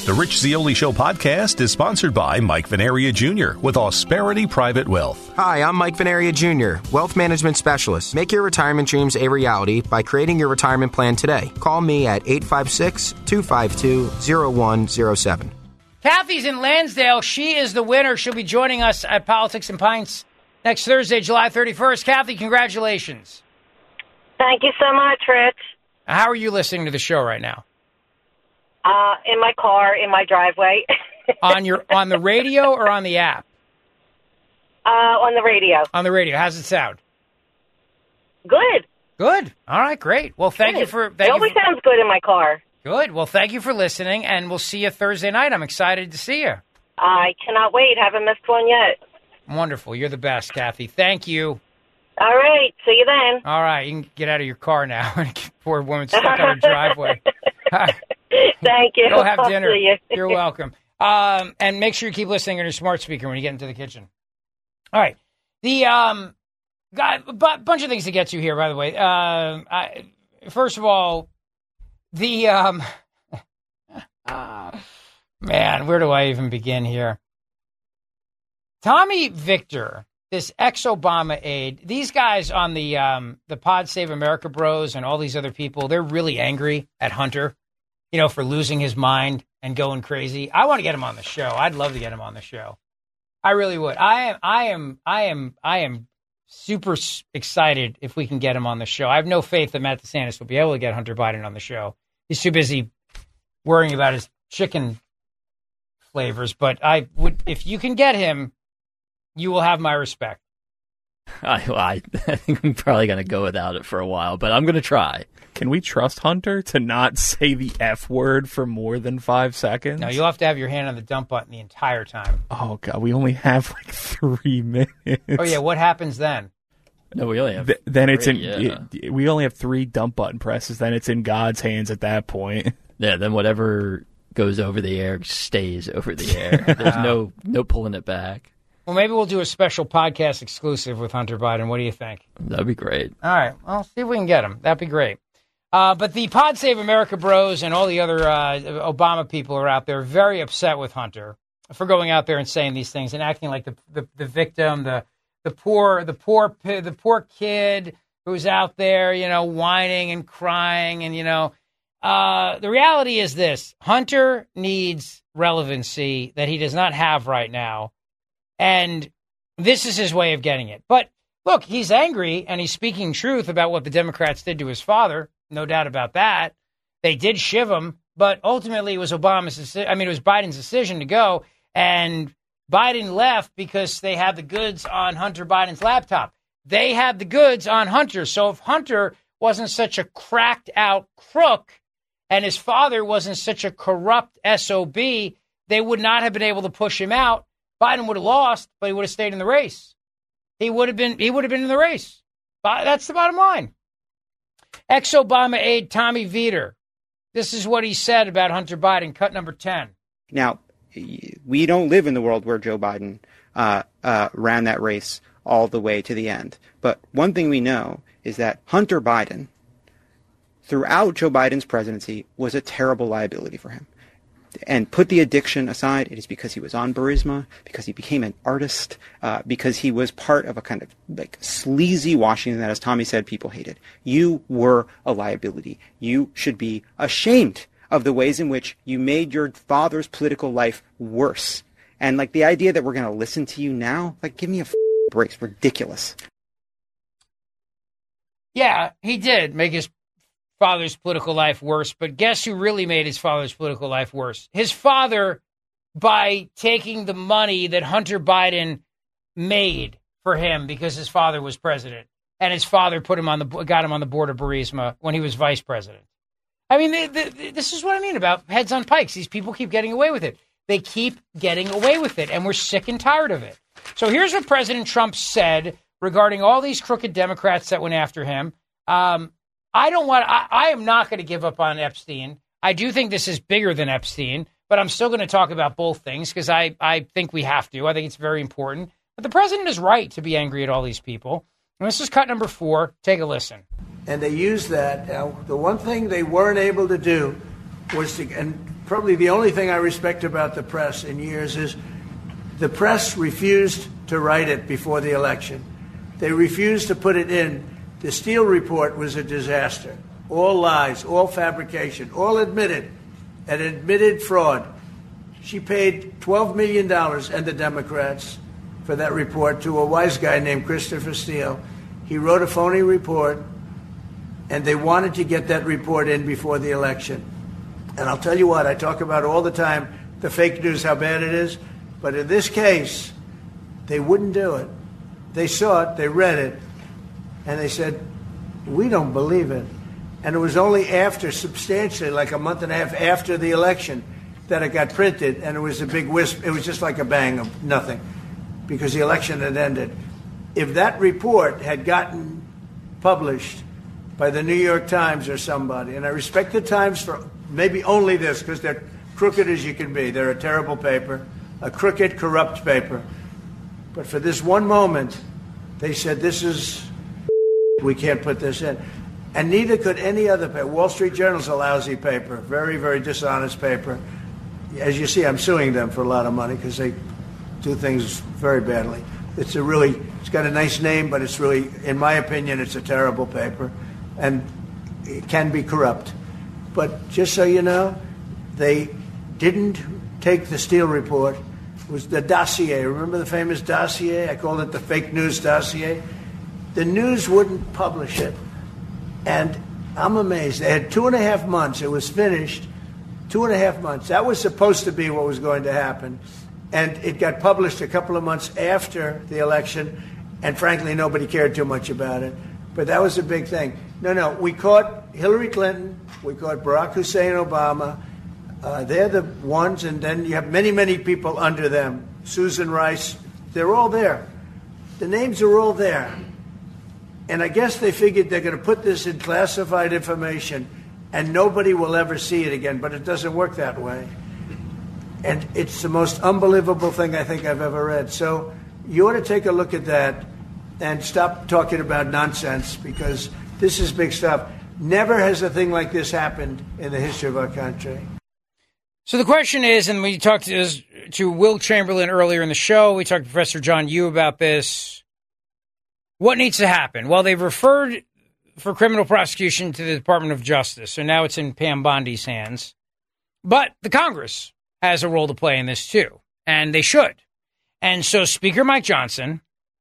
The Rich Zeoli Show podcast is sponsored by Mike Venaria Jr. with Ausperity Private Wealth. Hi, I'm Mike Venaria Jr., Wealth Management Specialist. Make your retirement dreams a reality by creating your retirement plan today. Call me at 856-252-0107. Kathy's in Lansdale. She is the winner. She'll be joining us at Politics and Pints next Thursday, July 31st. Kathy, congratulations. Thank you so much, Rich. How are you listening to the show right now? In my car, in my driveway. on the radio or on the app? On the radio. On the radio. How's it sound? Good. Good. All right, great. Well, thank you for... It always sounds good in my car. Good. Well, thank you for listening, and we'll see you Thursday night. I'm excited to see you. I cannot wait. Haven't missed one yet. Wonderful. You're the best, Kathy. Thank you. All right. See you then. All right. You can get out of your car now. Poor woman stuck on her driveway. Thank you. Go have dinner. See you. You're welcome. And make sure you keep listening on your smart speaker when you get into the kitchen. All right. The got a bunch of things to get to here, by the way. First of all, the man, where do I even begin here? Tommy Victor, this ex-Obama aide, these guys on the Pod Save America Bros and all these other people, they're really angry at Hunter, for losing his mind and going crazy. I want to get him on the show. I'd love to get him on the show. I really would. I am super excited if we can get him on the show. I have no faith that Matt DeSantis will be able to get Hunter Biden on the show. He's too busy worrying about his chicken flavors. But I would, if you can get him, you will have my respect. I think I'm probably going to go without it for a while, but I'm going to try. Can we trust Hunter to not say the F word for more than 5 seconds? No, you'll have to have your hand on the dump button the entire time. Oh, God, we only have like 3 minutes. Oh, yeah, what happens then? No, we only have then three, it's in. Yeah. We only have 3 dump button presses. Then it's in God's hands at that point. Yeah, then whatever goes over the air stays over the air. There's no pulling it back. Well, maybe we'll do a special podcast exclusive with Hunter Biden. What do you think? That'd be great. All right. Well, see if we can get him. That'd be great. But the Pod Save America Bros and all the other Obama people are out there very upset with Hunter for going out there and saying these things and acting like the victim, the poor kid who's out there, whining and crying. And, the reality is this. Hunter needs relevancy that he does not have right now. And this is his way of getting it. But look, he's angry and he's speaking truth about what the Democrats did to his father. No doubt about that. They did shiv him, but ultimately it was Biden's decision to go. And Biden left because they had the goods on Hunter Biden's laptop. They had the goods on Hunter. So if Hunter wasn't such a cracked out crook and his father wasn't such a corrupt SOB, they would not have been able to push him out. Biden would have lost, but he would have stayed in the race. He would have been in the race. That's the bottom line. Ex-Obama aide Tommy Vietor. This is what he said about Hunter Biden, cut number 10. Now, we don't live in the world where Joe Biden ran that race all the way to the end. But one thing we know is that Hunter Biden, throughout Joe Biden's presidency, was a terrible liability for him. And put the addiction aside, it is because he was on Burisma, because he became an artist, because he was part of a kind of like sleazy Washington that, as Tommy said, people hated. You were a liability. You should be ashamed of the ways in which you made your father's political life worse. And like the idea that we're going to listen to you now, like give me a break. It's ridiculous. Yeah, he did make his father's political life worse, but guess who really made his father's political life worse? His father, by taking the money that Hunter Biden made for him because his father was president, and his father got him on the board of Burisma when he was vice president. I mean, this is what I mean about heads on pikes. These people keep getting away with it. They keep getting away with it, and we're sick and tired of it. So here's what President Trump said regarding all these crooked Democrats that went after him. I am not going to give up on Epstein. I do think this is bigger than Epstein, but I'm still going to talk about both things because I think we have to. I think it's very important. But the president is right to be angry at all these people. And this is cut number 4. Take a listen. And they used that. Now, the one thing they weren't able to do was to, and probably the only thing I respect about the press in years is the press refused to write it before the election. They refused to put it in. The Steele report was a disaster. All lies, all fabrication, all admitted, an admitted fraud. She paid $12 million, and the Democrats, for that report to a wise guy named Christopher Steele. He wrote a phony report, and they wanted to get that report in before the election. And I'll tell you what, I talk about all the time, the fake news, how bad it is. But in this case, they wouldn't do it. They saw it, they read it, and they said, we don't believe it. And it was only after, substantially, like a month and a half after the election, that it got printed, and it was a big wisp. It was just like a bang of nothing, because the election had ended. If that report had gotten published by the New York Times or somebody, and I respect the Times for maybe only this, because they're crooked as you can be. They're a terrible paper, a crooked, corrupt paper. But for this one moment, they said, we can't put this in. And neither could any other paper. Wall Street Journal's a lousy paper, very, very dishonest paper. As you see, I'm suing them for a lot of money because they do things very badly. It's got a nice name, but it's really, in my opinion, it's a terrible paper. And it can be corrupt. But just so you know, they didn't take the Steele report. It was the dossier. Remember the famous dossier? I called it the fake news dossier. The news wouldn't publish it. And I'm amazed. They had 2.5 months. It was finished. 2.5 months. That was supposed to be what was going to happen. And it got published a couple of months after the election. And frankly, nobody cared too much about it. But that was a big thing. No, we caught Hillary Clinton. We caught Barack Hussein Obama. They're the ones. And then you have many, many people under them. Susan Rice. They're all there. The names are all there. And I guess they figured they're going to put this in classified information and nobody will ever see it again. But it doesn't work that way. And it's the most unbelievable thing I think I've ever read. So you ought to take a look at that and stop talking about nonsense, because this is big stuff. Never has a thing like this happened in the history of our country. So the question is, and we talked to Will Chamberlain earlier in the show, we talked to Professor John Yoo about this. What needs to happen? Well, they've referred for criminal prosecution to the Department of Justice, so now it's in Pam Bondi's hands. But the Congress has a role to play in this too, and they should. And so Speaker Mike Johnson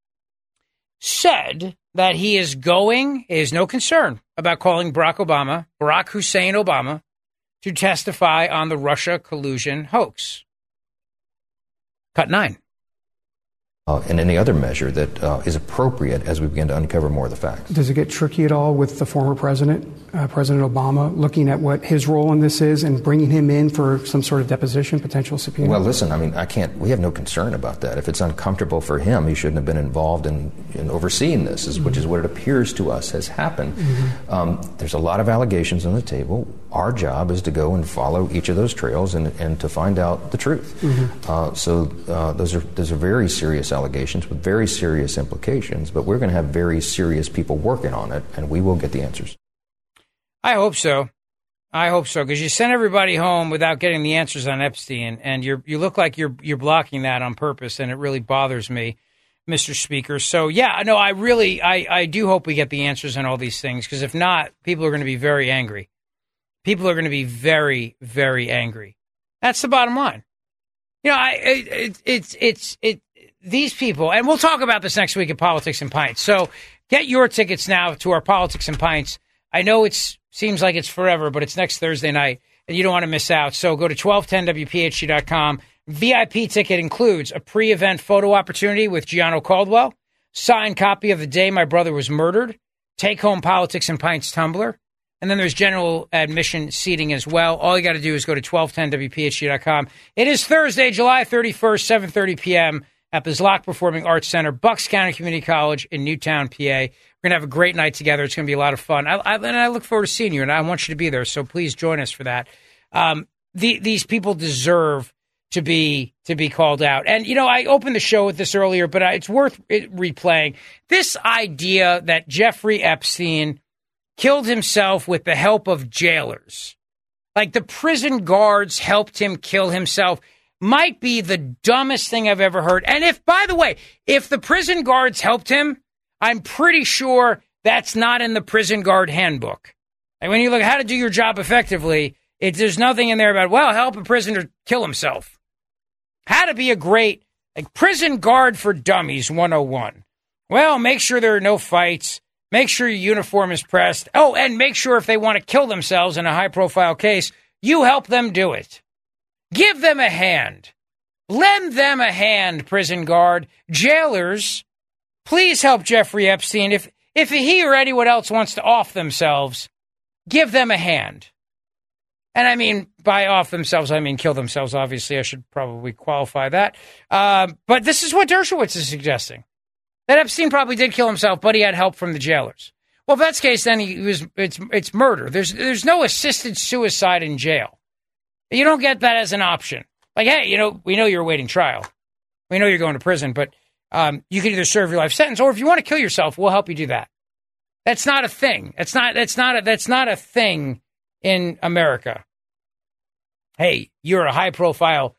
said that he is no concern about calling Barack Hussein Obama, to testify on the Russia collusion hoax. Cut 9. And any other measure that is appropriate as we begin to uncover more of the facts. Does it get tricky at all with the former president, President Obama, looking at what his role in this is and bringing him in for some sort of deposition, potential subpoena? Well, listen, we have no concern about that. If it's uncomfortable for him, he shouldn't have been involved in overseeing this, which is what it appears to us has happened. Mm-hmm. There's a lot of allegations on the table. Our job is to go and follow each of those trails and to find out the truth. Mm-hmm. So those are very serious allegations with very serious implications, but we're going to have very serious people working on it, and we will get the answers. I hope so. Because you sent everybody home without getting the answers on Epstein, and you look like you're blocking that on purpose, and it really bothers me, Mr. Speaker. So, yeah, no, I do hope we get the answers on all these things, because if not, people are going to be very angry. People are going to be very, very angry. That's the bottom line. You know, these people, and we'll talk about this next week at Politics and Pints. So get your tickets now to our Politics and Pints. I know it seems like it's forever, but it's next Thursday night, and you don't want to miss out. So go to 1210WPHT.com. VIP ticket includes a pre-event photo opportunity with Gianno Caldwell, signed copy of The Day My Brother Was Murdered, take-home Politics and Pints tumbler, and then there's general admission seating as well. All you got to do is go to 1210WPHT.com. It is Thursday, July 31st, 7:30 p.m. at the Zlock Performing Arts Center, Bucks County Community College in Newtown, PA. We're going to have a great night together. It's going to be a lot of fun. And I look forward to seeing you, and I want you to be there, so please join us for that. These people deserve to be called out. And, you know, I opened the show with this earlier, but it's worth replaying. This idea that Jeffrey Epstein killed himself with the help of jailers like the prison guards helped him kill himself, might be the dumbest thing I've ever heard. And if, by the way, if the prison guards helped him, I'm pretty sure that's not in the prison guard handbook. And when you look at how to do your job effectively, there's nothing in there about, well, help a prisoner kill himself. How to be a great prison guard for dummies 101. Well, make sure there are no fights. Make sure your uniform is pressed. Oh, and make sure if they want to kill themselves in a high-profile case, you help them do it. Give them a hand. Lend them a hand, prison guard. Jailers, please help Jeffrey Epstein. If he or anyone else wants to off themselves, give them a hand. And I mean, by off themselves, I mean kill themselves. Obviously, I should probably qualify that. But this is what Dershowitz is suggesting. That Epstein probably did kill himself, but he had help from the jailers. Well, if that's the case, then it's murder. There's no assisted suicide in jail. You don't get that as an option. Like, hey, we know you're awaiting trial. We know you're going to prison, but you can either serve your life sentence, or if you want to kill yourself, we'll help you do that. That's not a thing. That's not a thing in America. Hey, you're a high-profile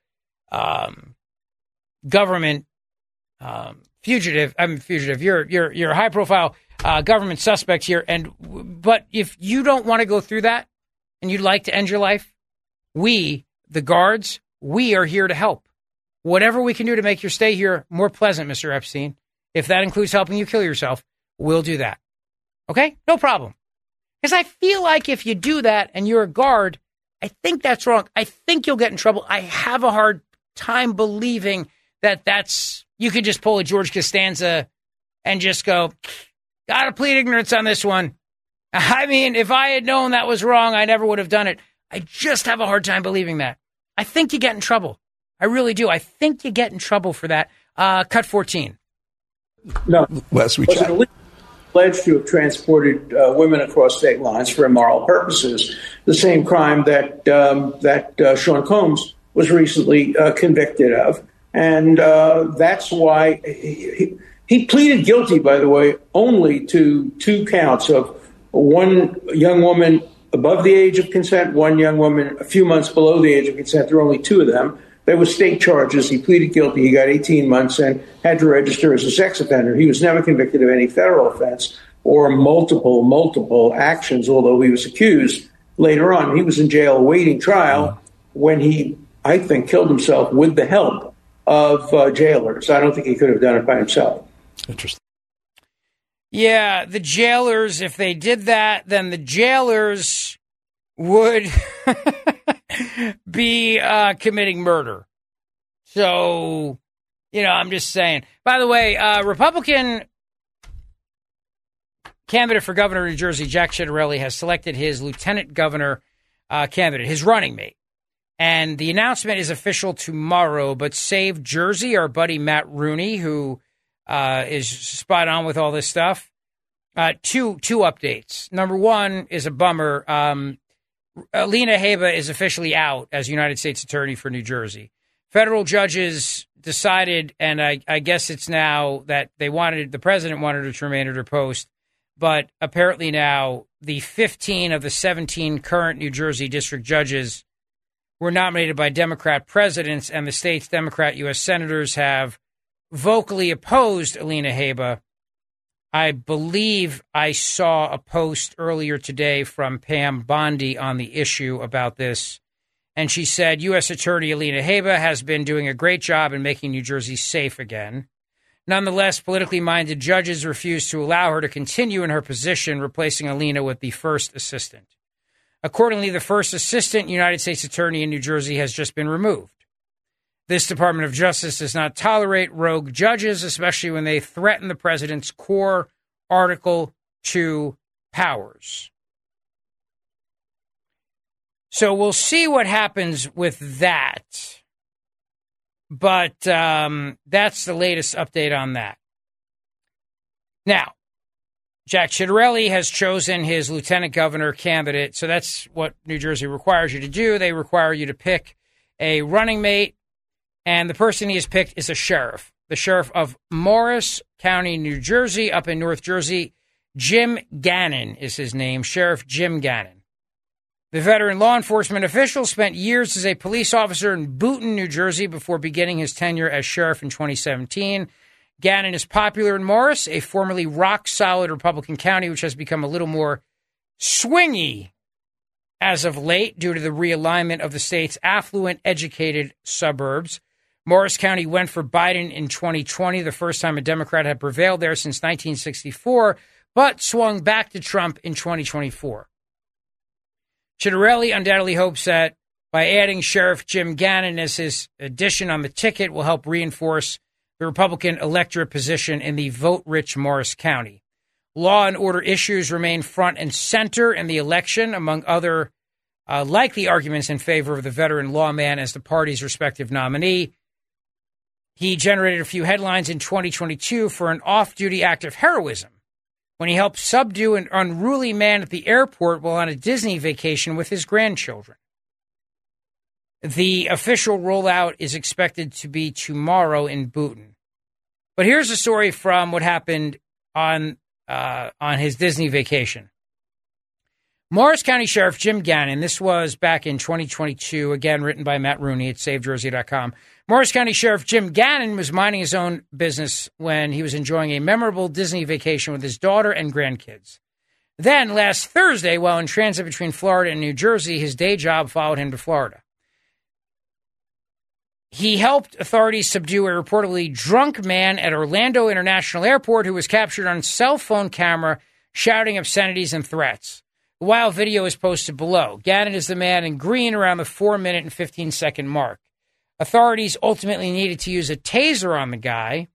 government fugitive. I'm fugitive. You're a high-profile government suspect here, but if you don't want to go through that and you'd like to end your life, we, the guards, we are here to help. Whatever we can do to make your stay here more pleasant, Mr. Epstein, if that includes helping you kill yourself, we'll do that. Okay? No problem. Because I feel like if you do that and you're a guard, I think that's wrong. I think you'll get in trouble. I have a hard time believing you could just pull a George Costanza and just go, gotta plead ignorance on this one. I mean, if I had known that was wrong, I never would have done it. I just have a hard time believing that. I think you get in trouble. I really do. I think you get in trouble for that. Cut 14. No. Last week, alleged to have transported women across state lines for immoral purposes, the same crime that Sean Combs was recently convicted of. And that's why he pleaded guilty, by the way, only to 2 counts of one young woman above the age of consent, one young woman a few months below the age of consent. There were only 2 of them. There were state charges. He pleaded guilty. He got 18 months and had to register as a sex offender. He was never convicted of any federal offense or multiple actions, although he was accused later on. He was in jail awaiting trial when he, I think, killed himself with the help of jailers. I don't think he could have done it by himself. Interesting. Yeah, the jailers, if they did that, then the jailers would be committing murder. So, I'm just saying. By the way, Republican candidate for governor of New Jersey, Jack Ciattarelli, has selected his lieutenant governor candidate, his running mate. And the announcement is official tomorrow, but Save Jersey, our buddy Matt Rooney, who is spot on with all this stuff. Two updates. Number one is a bummer. Alina Habba is officially out as United States Attorney for New Jersey. Federal judges decided, and I guess it's now that the president wanted her to remain at her post, but apparently now the 15 of the 17 current New Jersey district judges were nominated by Democrat presidents, and the state's Democrat U.S. senators have vocally opposed Alina Habba. I believe I saw a post earlier today from Pam Bondi on the issue about this, and she said U.S. Attorney Alina Habba has been doing a great job in making New Jersey safe again. Nonetheless, politically minded judges refused to allow her to continue in her position, replacing Alina with the first assistant. Accordingly, the first assistant United States Attorney in New Jersey has just been removed. This Department of Justice does not tolerate rogue judges, especially when they threaten the president's core Article 2 powers. So we'll see what happens with that. But that's the latest update on that. Now, Jack Ciattarelli has chosen his lieutenant governor candidate. So that's what New Jersey requires you to do. They require you to pick a running mate. And the person he has picked is a sheriff. The sheriff of Morris County, New Jersey, up in North Jersey. Jim Gannon is his name. Sheriff Jim Gannon. The veteran law enforcement official spent years as a police officer in Boonton, New Jersey, before beginning his tenure as sheriff in 2017. Gannon is popular in Morris, a formerly rock-solid Republican county, which has become a little more swingy as of late due to the realignment of the state's affluent, educated suburbs. Morris County went for Biden in 2020, the first time a Democrat had prevailed there since 1964, but swung back to Trump in 2024. Chitterelli undoubtedly hopes that by adding Sheriff Jim Gannon as his addition on the ticket will help reinforce the Republican electorate position in the vote-rich Morris County. Law and order issues remain front and center in the election, among other likely arguments in favor of the veteran lawman as the party's respective nominee. He generated a few headlines in 2022 for an off-duty act of heroism when he helped subdue an unruly man at the airport while on a Disney vacation with his grandchildren. The official rollout is expected to be tomorrow in Boonton. But here's a story from what happened on his Disney vacation. Morris County Sheriff Jim Gannon, this was back in 2022, again written by Matt Rooney at SaveJersey.com. Morris County Sheriff Jim Gannon was minding his own business when he was enjoying a memorable Disney vacation with his daughter and grandkids. Then, last Thursday, while in transit between Florida and New Jersey, his day job followed him to Florida. He helped authorities subdue a reportedly drunk man at Orlando International Airport who was captured on cell phone camera shouting obscenities and threats. The wild video is posted below. Gannon is the man in green around the 4-minute and 15-second mark. Authorities ultimately needed to use a taser on the guy.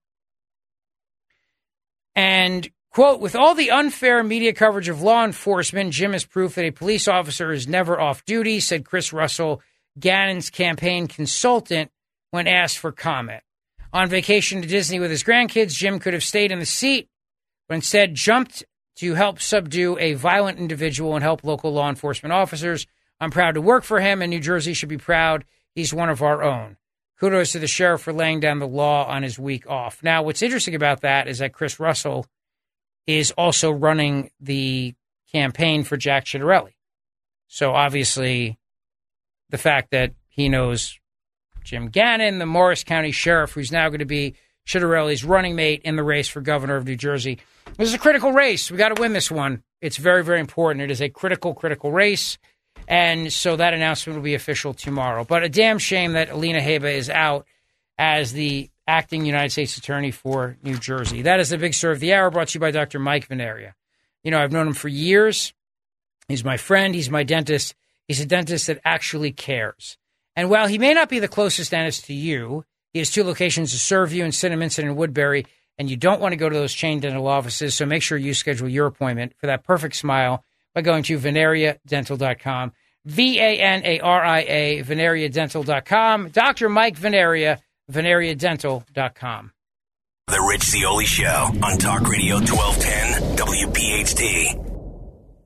And, quote, with all the unfair media coverage of law enforcement, Jim is proof that a police officer is never off duty, said Chris Russell, Gannon's campaign consultant, when asked for comment. On vacation to Disney with his grandkids, Jim could have stayed in the seat, but instead jumped to help subdue a violent individual and help local law enforcement officers. I'm proud to work for him, and New Jersey should be proud. He's one of our own. Kudos to the sheriff for laying down the law on his week off. Now, what's interesting about that is that Chris Russell is also running the campaign for Jack Chitterelli. So obviously, the fact that he knows Jim Gannon, the Morris County sheriff, who's now going to be Chitterelli's running mate in the race for governor of New Jersey. This is a critical race. We got to win this one. It's very, very important. It is a critical race. And so that announcement will be official tomorrow. But a damn shame that Alina Habba is out as the acting United States Attorney for New Jersey. That is the big story of the hour, brought to you by Dr. Mike Veneria. You know, I've known him for years. He's my friend. He's my dentist. He's a dentist that actually cares. And while he may not be the closest dentist to you, he has 2 locations to serve you in Cinnaminson and Woodbury, and you don't want to go to those chain dental offices, so make sure you schedule your appointment for that perfect smile by going to VeneriaDental.com. VANARIA, VeneriaDental.com. Dr. Mike Veneria, VeneriaDental.com. The Rich Zeoli Show on Talk Radio 1210 WPHT.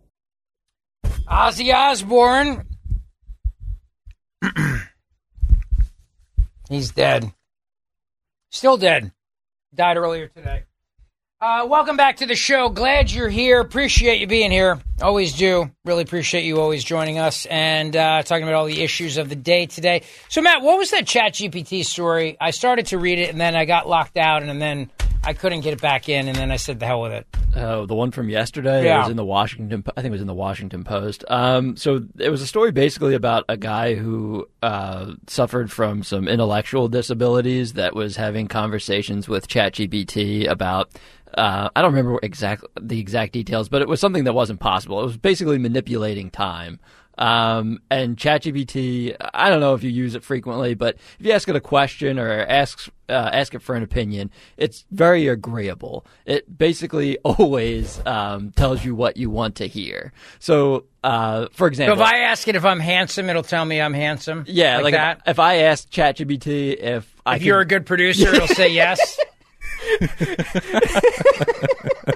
Ozzy Osbourne. He's dead. Still dead. Died earlier today. Welcome back to the show. Glad you're here. Appreciate you being here. Always do. Really appreciate you always joining us and talking about all the issues of the day today. So, Matt, what was that ChatGPT story? I started to read it, and then I got locked out, and then I couldn't get it back in, and then I said the hell with it. Oh, the one from yesterday? Yeah. It was in the Washington, I think it was in the Washington Post. So it was a story basically about a guy who suffered from some intellectual disabilities that was having conversations with ChatGPT about, I don't remember the exact details, but it was something that wasn't possible. It was basically manipulating time. And ChatGPT, I don't know if you use it frequently, but if you ask it a question or ask it for an opinion, it's very agreeable. It basically always tells you what you want to hear. So, for example, so if I ask it if I'm handsome, it'll tell me I'm handsome. Yeah, like that. If I ask ChatGPT if you're a good producer, it'll say yes.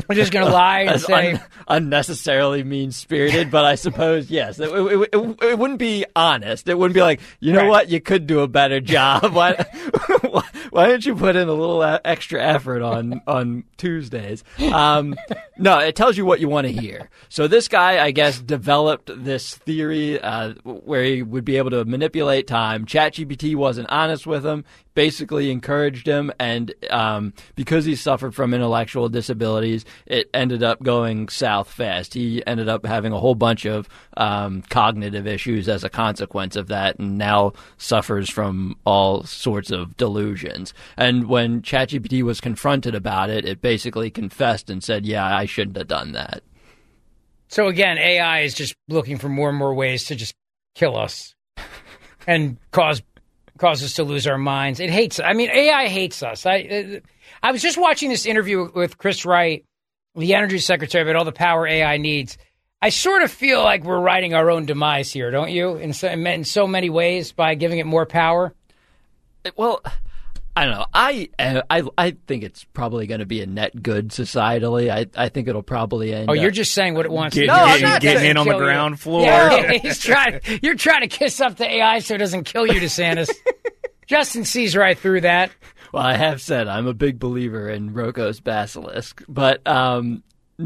I'm just going to lie and say unnecessarily mean-spirited, but I suppose yes, it wouldn't be honest. It wouldn't be like, you know what, you could do a better job. Why don't you put in a little extra effort on Tuesdays? No, it tells you what you want to hear. So this guy, I guess, developed this theory where he would be able to manipulate time. ChatGPT wasn't honest with him, basically encouraged him, and because he suffered from intellectual disabilities, it ended up going south fast. He ended up having a whole bunch of cognitive issues as a consequence of that, and now suffers from all sorts of delusions. And when ChatGPT was confronted about it, it basically confessed and said, yeah, I shouldn't have done that. So again, AI is just looking for more and more ways to just kill us and cause us to lose our minds. It hates. I mean, AI hates us. I was just watching this interview with Chris Wright, the Energy Secretary, about all the power AI needs. I sort of feel like we're writing our own demise here, don't you? In so many ways, by giving it more power. Well, I don't know. I think it's probably going to be a net good societally. I think it'll probably end. Oh, you're just saying what it wants. Getting in on the ground floor. Yeah, you're trying to kiss up to AI so it doesn't kill you, DeSantis. Justin sees right through that. Well, I have said I'm a big believer in Rocco's basilisk, but no,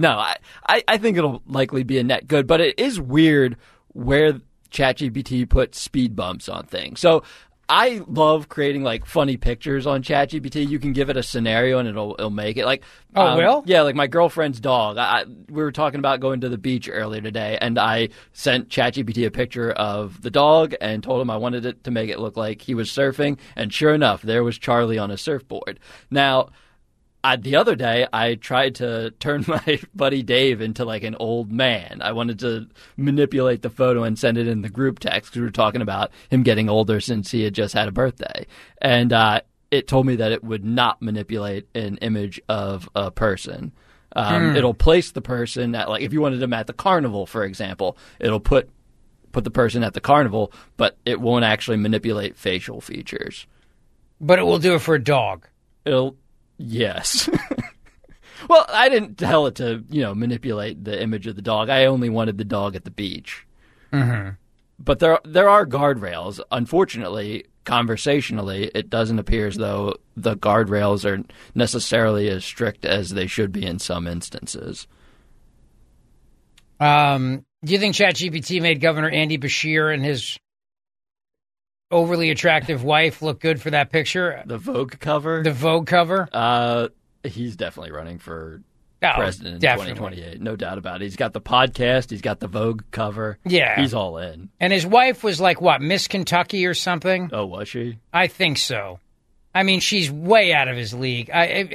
I think it'll likely be a net good. But it is weird where ChatGPT puts speed bumps on things. So I love creating like funny pictures on ChatGPT. You can give it a scenario and it'll make it. Like, will? Yeah, like my girlfriend's dog. We were talking about going to the beach earlier today, and I sent ChatGPT a picture of the dog and told him I wanted it to make it look like he was surfing. And sure enough, there was Charlie on a surfboard. Now, the other day, I tried to turn my buddy Dave into like an old man. I wanted to manipulate the photo and send it in the group text because we were talking about him getting older since he had just had a birthday. And it told me that it would not manipulate an image of a person. It'll place the person at, like, if you wanted them at the carnival, for example, it'll put the person at the carnival, but it won't actually manipulate facial features. But it will do it for a dog. Yes. Well, I didn't tell it to, manipulate the image of the dog. I only wanted the dog at the beach. Mm-hmm. But there are guardrails. Unfortunately, conversationally, it doesn't appear as though the guardrails are necessarily as strict as they should be in some instances. Do you think ChatGPT made Governor Andy Beshear and his overly attractive wife look good for that picture? The Vogue cover? The Vogue cover? He's definitely running for president in definitely. 2028. No doubt about it. He's got the podcast. He's got the Vogue cover. Yeah. He's all in. And his wife was like, what, Miss Kentucky or something? Oh, was she? I think so. I mean, she's way out of his league.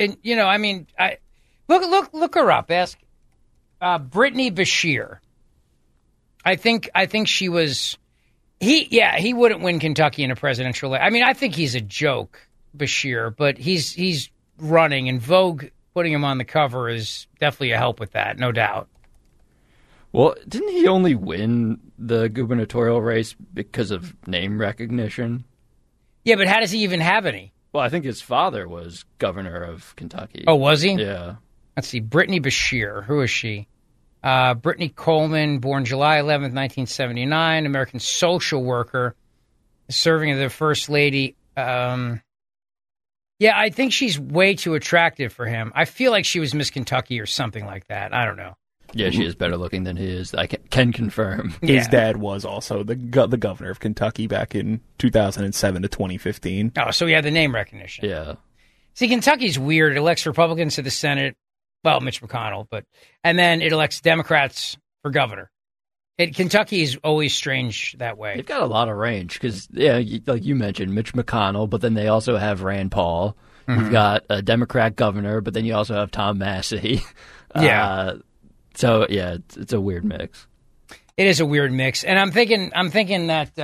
Look her up. Ask Brittany Beshear. I think she was... He wouldn't win Kentucky in a presidential election. I mean, I think he's a joke, Beshear, but he's running, and Vogue putting him on the cover is definitely a help with that, no doubt. Well, didn't he only win the gubernatorial race because of name recognition? Yeah, but how does he even have any? Well, I think his father was governor of Kentucky. Oh, was he? Yeah. Let's see, Brittany Beshear. Who is she? Brittany Coleman, born July 11th, 1979, American social worker, serving as the first lady. Yeah, I think she's way too attractive for him. I feel like she was Miss Kentucky or something like that. I don't know. Yeah, she is better looking than he is. I can confirm. His dad was also the governor of Kentucky back in 2007 to 2015. Oh, so he had the name recognition. Yeah. See, Kentucky's weird. It elects Republicans to the Senate. Well, Mitch McConnell, and then it elects Democrats for governor. Kentucky is always strange that way. They've got a lot of range because, like you mentioned, Mitch McConnell, but then they also have Rand Paul. Mm-hmm. You've got a Democrat governor, but then you also have Tom Massey. Yeah. So yeah, it's a weird mix. It is a weird mix, and I'm thinking that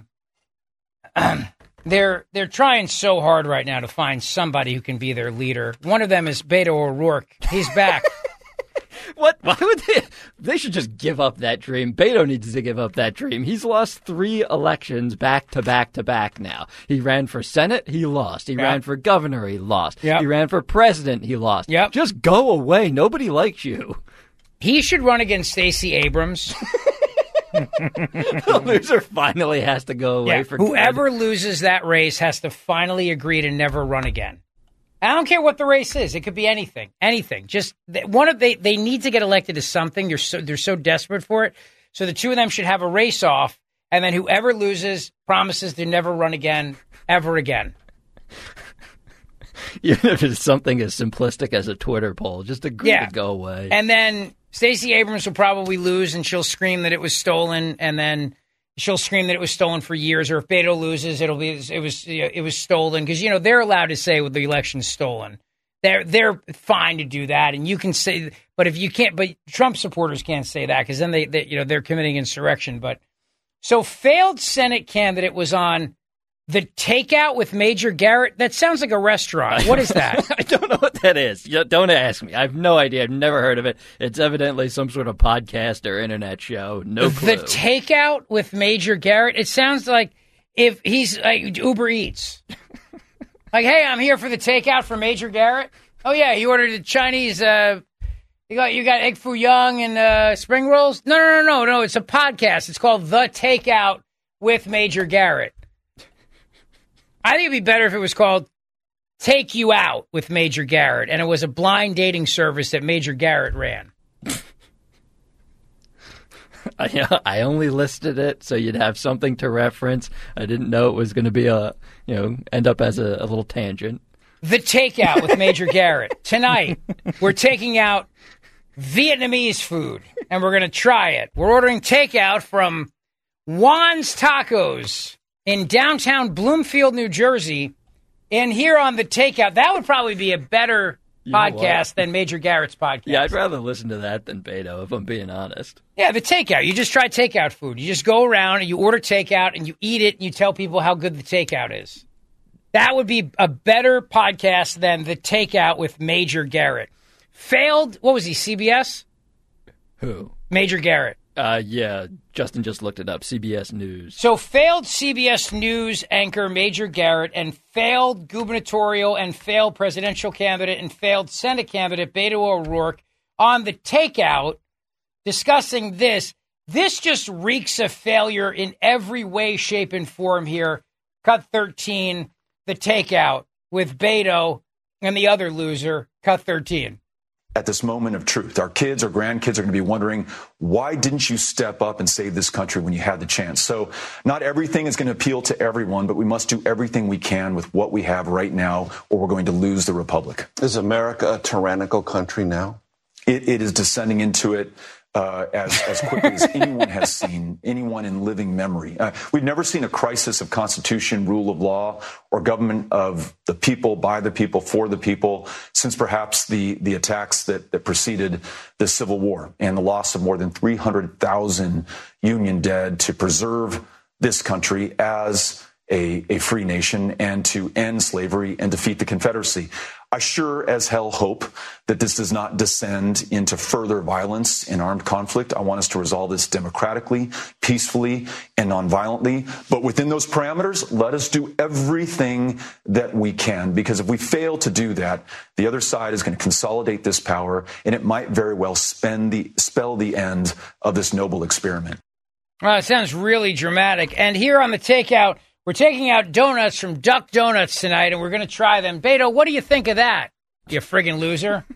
they're trying so hard right now to find somebody who can be their leader. One of them is Beto O'Rourke. He's back. What? Why would they? They should just give up that dream. Beto needs to give up that dream. He's lost 3 elections back to back to back now. He ran for Senate, he lost. He ran for governor, he lost. He ran for president, he lost. Just go away. Nobody likes you. He should run against Stacey Abrams. The loser finally has to go away for whoever good. loses that race has to finally agree to never run again. I don't care what the race is. It could be anything. Just they need to get elected to something. They're so desperate for it. So the two of them should have a race off, and then whoever loses promises to never run again, ever again. Even if it's something as simplistic as a Twitter poll, just agree to go away. And then Stacey Abrams will probably lose, and she'll scream that it was stolen, and then she'll scream that it was stolen for years. Or if Beto loses, it was stolen, because they're allowed to say the election's stolen. They're fine to do that, and you can say. But if you can't, but Trump supporters can't say that, because then they're committing insurrection. But so failed Senate candidate was on The Takeout with Major Garrett. That sounds like a restaurant. What is that? I don't know what that is. Don't ask me. I have no idea. I've never heard of it. It's evidently some sort of podcast or internet show. No clue. The Takeout with Major Garrett. It sounds like if he's like Uber Eats. Like, hey, I'm here for the takeout for Major Garrett. Oh yeah, you ordered a Chinese. You got egg foo young and spring rolls. No. It's a podcast. It's called The Takeout with Major Garrett. I think it'd be better if it was called Take You Out with Major Garrett, and it was a blind dating service that Major Garrett ran. I only listed it so you'd have something to reference. I didn't know it was going to be end up as a little tangent. The Takeout with Major Garrett. Tonight, we're taking out Vietnamese food, and we're going to try it. We're ordering takeout from Juan's Tacos in downtown Bloomfield, New Jersey. And here on The Takeout, that would probably be a better podcast than Major Garrett's podcast. Yeah, I'd rather listen to that than Beto, if I'm being honest. Yeah, The Takeout. You just try takeout food. You just go around and you order takeout and you eat it and you tell people how good the takeout is. That would be a better podcast than The Takeout with Major Garrett. Failed, what was he, CBS? Who? Major Garrett. Yeah, Justin just looked it up, CBS News. So failed CBS News anchor Major Garrett and failed gubernatorial and failed presidential candidate and failed Senate candidate Beto O'Rourke on The Takeout discussing this. This just reeks of failure in every way, shape, and form here. Cut 13, The Takeout with Beto and the other loser, Cut 13. At this moment of truth, our kids or grandkids are going to be wondering, why didn't you step up and save this country when you had the chance? So not everything is going to appeal to everyone, but we must do everything we can with what we have right now, or we're going to lose the republic. Is America a tyrannical country now? It is descending into it as quickly as anyone has seen, anyone in living memory. We've never seen a crisis of constitution, rule of law, or government of the people, by the people, for the people, since perhaps the attacks that preceded the Civil War and the loss of more than 300,000 Union dead to preserve this country as a free nation and to end slavery and defeat the Confederacy. I sure as hell hope that this does not descend into further violence and armed conflict. I want us to resolve this democratically, peacefully, and nonviolently. But within those parameters, let us do everything that we can, because if we fail to do that, the other side is going to consolidate this power, and it might very well spell the end of this noble experiment. Well, it sounds really dramatic. And here on The Takeout, we're taking out donuts from Duck Donuts tonight, and we're going to try them. Beto, what do you think of that, you friggin' loser?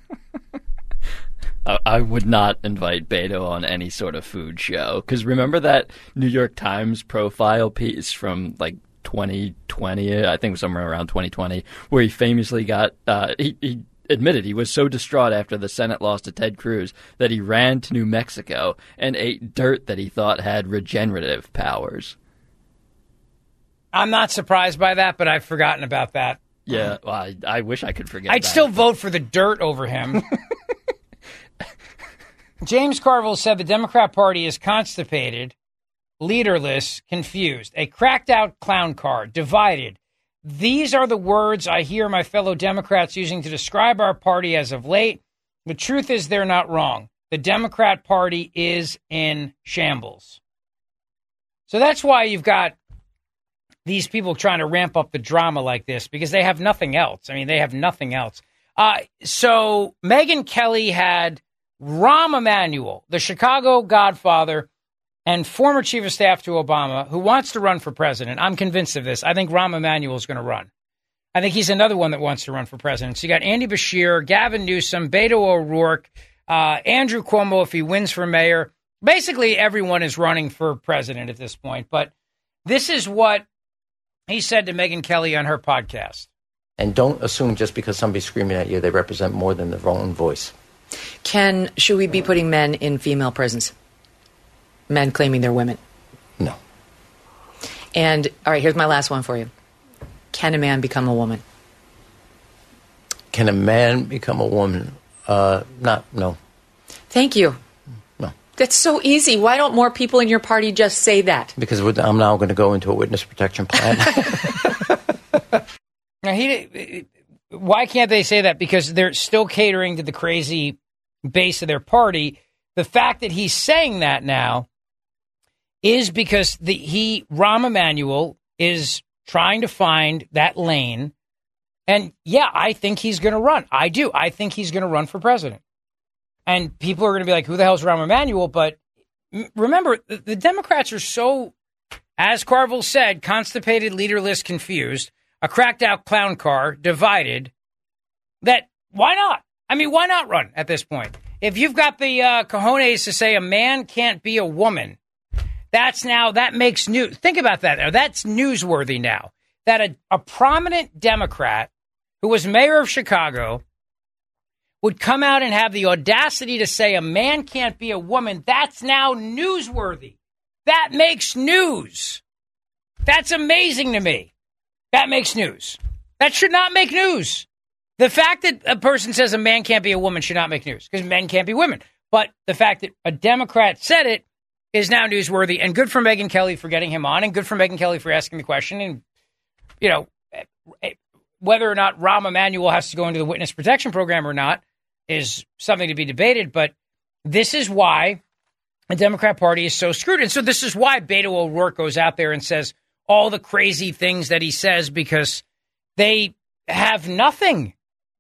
I would not invite Beto on any sort of food show, because remember that New York Times profile piece from, 2020, I think somewhere around 2020, where he famously got, he admitted he was so distraught after the Senate loss to Ted Cruz that he ran to New Mexico and ate dirt that he thought had regenerative powers. I'm not surprised by that, but I've forgotten about that. Yeah, well, I wish I could forget I'd still vote for the dirt over him. James Carville said the Democrat Party is constipated, leaderless, confused, a cracked-out clown car, divided. These are the words I hear my fellow Democrats using to describe our party as of late. The truth is they're not wrong. the Democrat Party is in shambles. So that's why you've got these people trying to ramp up the drama like this, because they have nothing else. I mean, they have nothing else. So Megyn Kelly had Rahm Emanuel, the Chicago godfather and former chief of staff to Obama, who wants to run for president. I'm convinced of this. I think Rahm Emanuel is going to run. I think he's another one that wants to run for president. So you got Andy Beshear, Gavin Newsom, Beto O'Rourke, Andrew Cuomo if he wins for mayor. Basically, everyone is running for president at this point. But this is what he said to Megyn Kelly on her podcast. And don't assume just because somebody's screaming at you, they represent more than their own voice. Should we be putting men in female prisons? Men claiming they're women? No. And, all right, here's my last one for you. Can a man become a woman? Can a man become a woman? No. Thank you. No. That's so easy. Why don't more people in your party just say that? Because I'm now going to go into a witness protection plan. Now, why can't they say that? Because they're still catering to the crazy base of their party. The fact that he's saying that now is because Rahm Emanuel is trying to find that lane. And yeah, I think he's going to run. I do. I think he's going to run for president. And people are going to be like, who the hell's Rahm Emanuel? But remember, the Democrats are so, as Carville said, constipated, leaderless, confused, a cracked out clown car, divided, that why not? I mean, why not run at this point? If you've got the cojones to say a man can't be a woman, that makes news. Think about that. Now, that's newsworthy now. That a prominent Democrat who was mayor of Chicago would come out and have the audacity to say a man can't be a woman. That's now newsworthy. That makes news. That's amazing to me. That makes news. That should not make news. The fact that a person says a man can't be a woman should not make news because men can't be women. But the fact that a Democrat said it is now newsworthy, and good for Megyn Kelly for getting him on, and good for Megyn Kelly for asking the question. And, you know, whether or not Rahm Emanuel has to go into the witness protection program or not is something to be debated. But this is why the Democrat Party is so screwed. And so this is why Beto O'Rourke goes out there and says all the crazy things that he says, because they have nothing.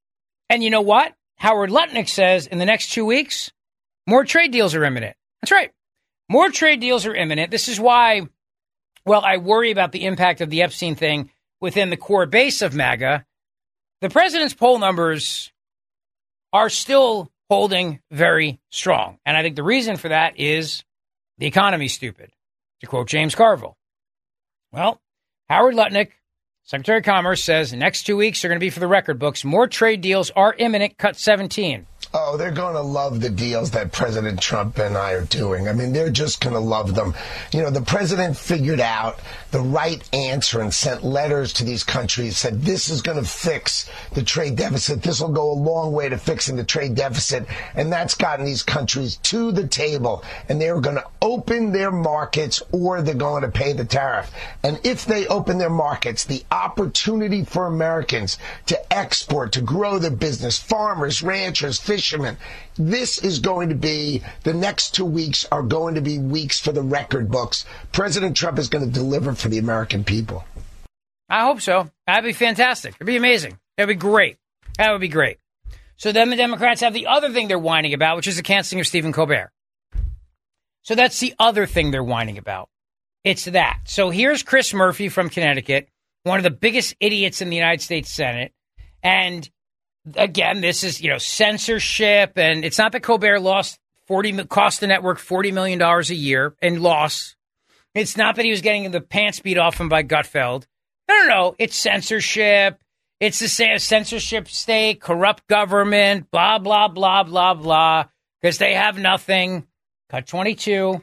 And you know what? Howard Lutnick says in the next 2 weeks, more trade deals are imminent. That's right. More trade deals are imminent. This is why, well, I worry about the impact of the Epstein thing within the core base of MAGA. The president's poll numbers are still holding very strong. And I think the reason for that is the economy's stupid, to quote James Carville. Well, Howard Lutnick, Secretary of Commerce, says the next 2 weeks are going to be for the record books. More trade deals are imminent, cut 17. Oh, they're going to love the deals that President Trump and I are doing. I mean, they're just going to love them. You know, the president figured out the right answer and sent letters to these countries, said this is going to fix the trade deficit. This will go a long way to fixing the trade deficit. And that's gotten these countries to the table. And they're going to open their markets or they're going to pay the tariff. And if they open their markets, the opportunity for Americans to export, to grow their business, farmers, ranchers, fishermen, this is going to be, the next 2 weeks are going to be weeks for the record books. President Trump is going to deliver for the American people. I hope so. That'd be fantastic. It'd be amazing. That'd be great. That would be great. So then the Democrats have the other thing they're whining about, which is the canceling of Stephen Colbert. So that's the other thing they're whining about. It's that. So here's Chris Murphy from Connecticut, one of the biggest idiots in the United States Senate. And again, this is, censorship. And it's not that Colbert cost the network $40 million a year in loss. It's not that he was getting the pants beat off him by Gutfeld. No. It's censorship. It's the censorship state, corrupt government, blah, blah, blah, blah, blah, because they have nothing. Cut 22.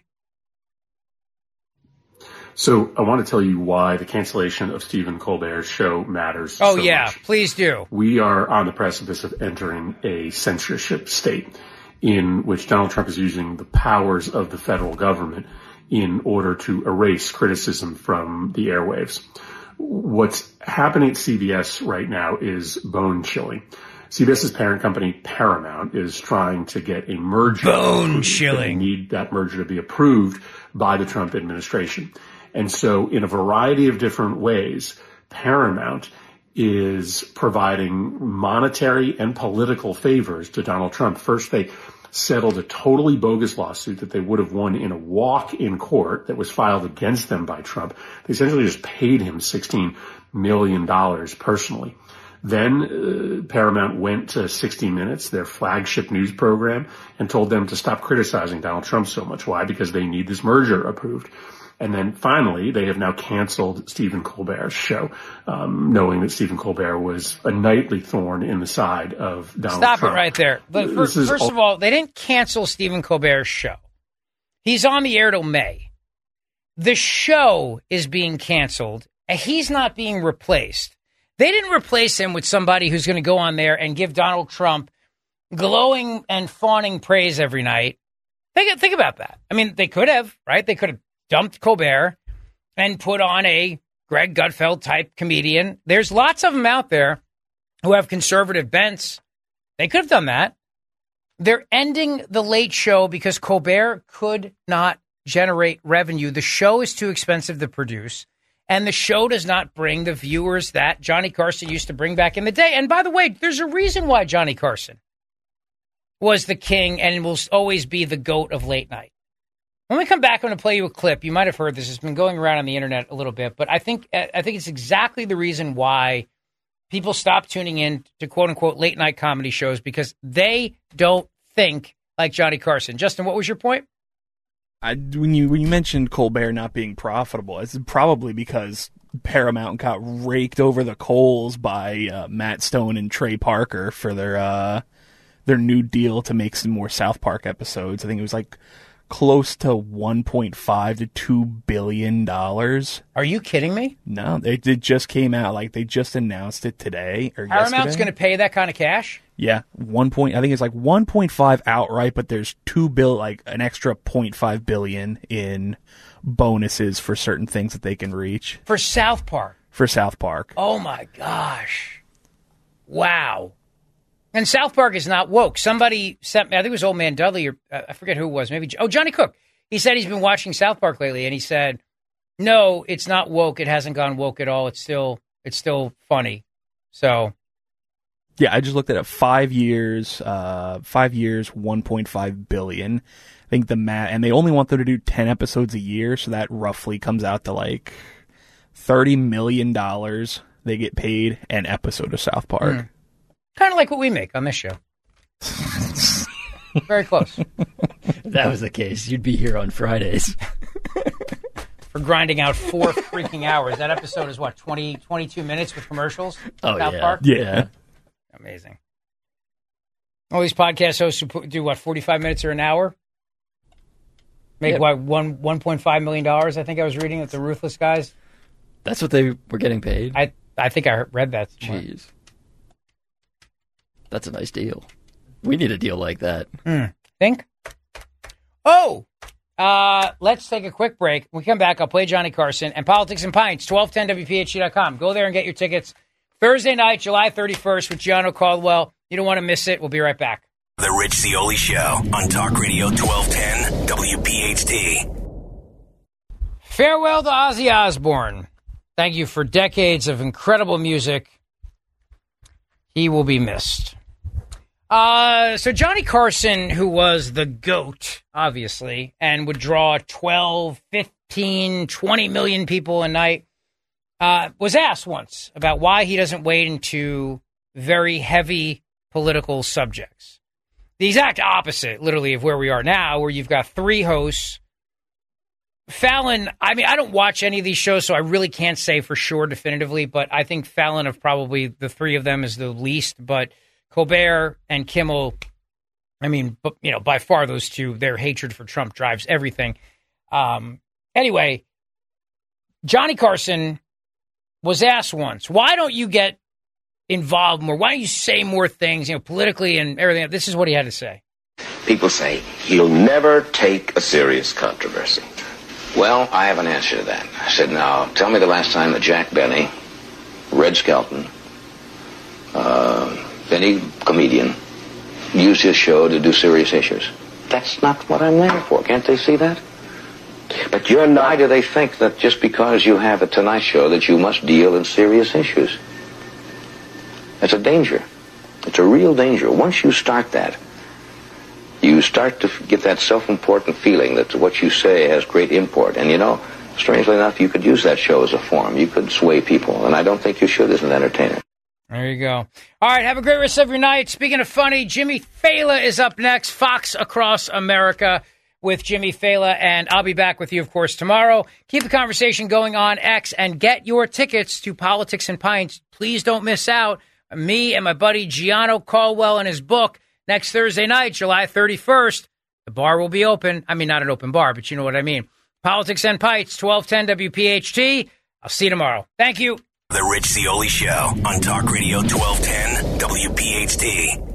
So I want to tell you why the cancellation of Stephen Colbert's show matters so much. Please do. We are on the precipice of entering a censorship state in which Donald Trump is using the powers of the federal government in order to erase criticism from the airwaves. What's happening at CBS right now is bone-chilling. CBS's parent company, Paramount, is trying to get a merger. Bone chilling. They need that merger to be approved by the Trump administration. And so in a variety of different ways, Paramount is providing monetary and political favors to Donald Trump. First, they settled a totally bogus lawsuit that they would have won in a walk in court that was filed against them by Trump. They essentially just paid him $16 million personally. Then Paramount went to 60 Minutes, their flagship news program, and told them to stop criticizing Donald Trump so much. Why? Because they need this merger approved. And then finally, they have now canceled Stephen Colbert's show, knowing that Stephen Colbert was a nightly thorn in the side of Donald Trump. Stop it right there. But first of all, they didn't cancel Stephen Colbert's show. He's on the air till May. The show is being canceled, and he's not being replaced. They didn't replace him with somebody who's going to go on there and give Donald Trump glowing and fawning praise every night. Think about that. I mean, they could have, right? They could have dumped Colbert and put on a Greg Gutfeld type comedian. There's lots of them out there who have conservative bents. They could have done that. They're ending the Late Show because Colbert could not generate revenue. The show is too expensive to produce, and the show does not bring the viewers that Johnny Carson used to bring back in the day. And by the way, there's a reason why Johnny Carson was the king and will always be the GOAT of late night. When we come back, I'm going to play you a clip. You might have heard this. It's been going around on the internet a little bit, but I think it's exactly the reason why people stop tuning in to quote-unquote late-night comedy shows, because they don't think like Johnny Carson. Justin, what was your point? When you mentioned Colbert not being profitable, it's probably because Paramount got raked over the coals by Matt Stone and Trey Parker for their new deal to make some more South Park episodes. I think it was like close to $1.5 to $2 billion. Are you kidding me? No, it just came out. Like, they just announced it today or Paramount's going to pay that kind of cash? Yeah, I think it's like 1.5 outright, but there's like an extra 0.5 billion in bonuses for certain things that they can reach. For South Park? For South Park. Oh my gosh. Wow. And South Park is not woke. Somebody sent me, I think it was Old Man Dudley, or I forget who it was, maybe, Johnny Cook. He said he's been watching South Park lately, and he said, no, it's not woke. It hasn't gone woke at all. It's still funny. So. Yeah, I just looked at it. 5 years, 1.5 billion. I think and they only want them to do 10 episodes a year, so that roughly comes out to like $30 million they get paid an episode of South Park. Kind of like what we make on this show. Very close. If that was the case, you'd be here on Fridays. For grinding out 4 freaking hours. That episode is what, 22 minutes with commercials? Oh, South yeah. Park? Yeah. Amazing. All these podcast hosts who do what, 45 minutes or an hour? Make what, $1.5 million, I think I was reading at the Ruthless guys. That's what they were getting paid? I think I read that. Jeez. That's a nice deal. We need a deal like that. Think? Oh! Let's take a quick break. When we come back, I'll play Johnny Carson and Politics and Pints, 1210WPHT.com. Go there and get your tickets. Thursday night, July 31st with Gianno Caldwell. You don't want to miss it. We'll be right back. The Rich Zeoli Show on Talk Radio 1210 WPHT. Farewell to Ozzy Osbourne. Thank you for decades of incredible music. He will be missed. So Johnny Carson, who was the GOAT, obviously, and would draw 12, 15, 20 million people a night, was asked once about why he doesn't wade into very heavy political subjects. The exact opposite, literally, of where we are now, where you've got 3 hosts. Fallon, I mean, I don't watch any of these shows, so I really can't say for sure definitively, but I think Fallon, of probably the 3 of them, is the least. But Colbert and Kimmel, I mean, by far those 2, their hatred for Trump drives everything. Anyway, Johnny Carson was asked once, why don't you get involved more? Why don't you say more things, politically and everything? This is what he had to say. People say he'll never take a serious controversy. Well, I have an answer to that. I said, now, tell me the last time that Jack Benny, Red Skelton, any comedian use his show to do serious issues. That's not what I'm there for. Can't they see that? But you're not. Why do they think that just because you have a Tonight Show that you must deal in serious issues? It's a danger. It's a real danger. Once you start that, you start to get that self-important feeling that what you say has great import. And, you know, strangely enough, you could use that show as a forum. You could sway people. And I don't think you should as an entertainer. There you go. All right, have a great rest of your night. Speaking of funny, Jimmy Fallon is up next. Fox Across America with Jimmy Fallon. And I'll be back with you, of course, tomorrow. Keep the conversation going on X and get your tickets to Politics and Pints. Please don't miss out. Me and my buddy Gianno Caldwell and his book next Thursday night, July 31st. The bar will be open. I mean, not an open bar, but you know what I mean. Politics and Pints, 1210 WPHT. I'll see you tomorrow. Thank you. The Rich Zeoli Show on Talk Radio 1210 WPHT.